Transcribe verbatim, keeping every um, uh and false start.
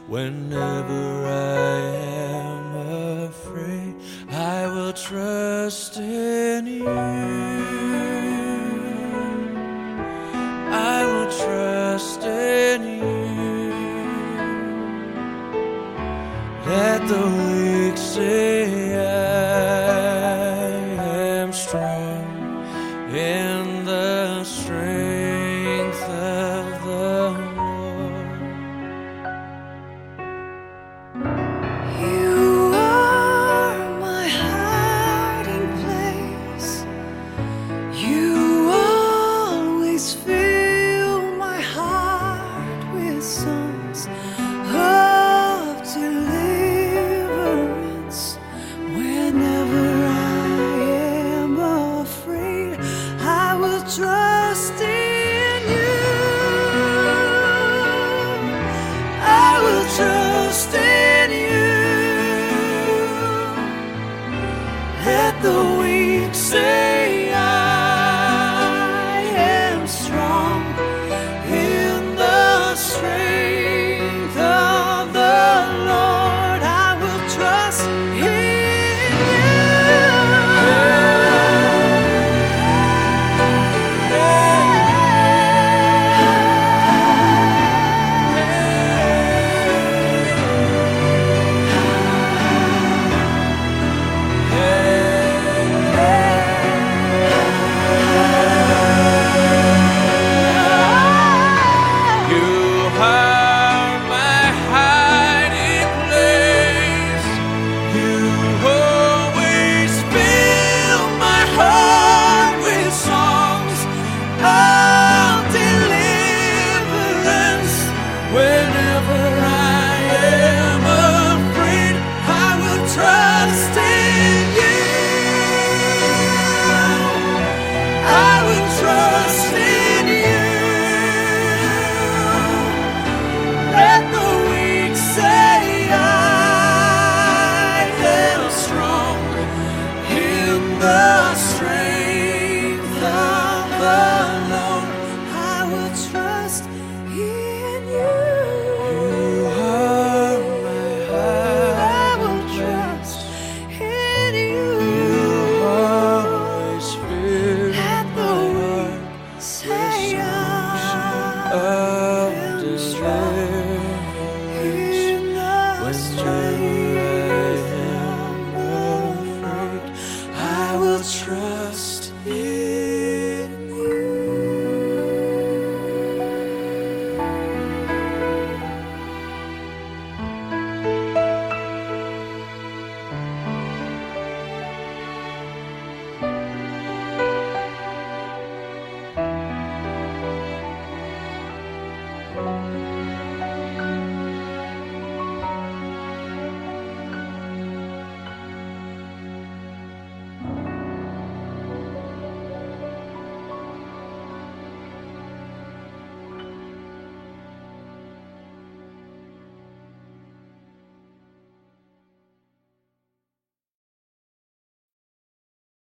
Whenever I am afraid, I will trust in you. I will trust in you. Let the weak say I am strong in the strength of the Lord. You are my hiding place. You always fill my heart with songs of deliverance. Whenever I am afraid, I will trust in you. I will trust in you. Let the weak say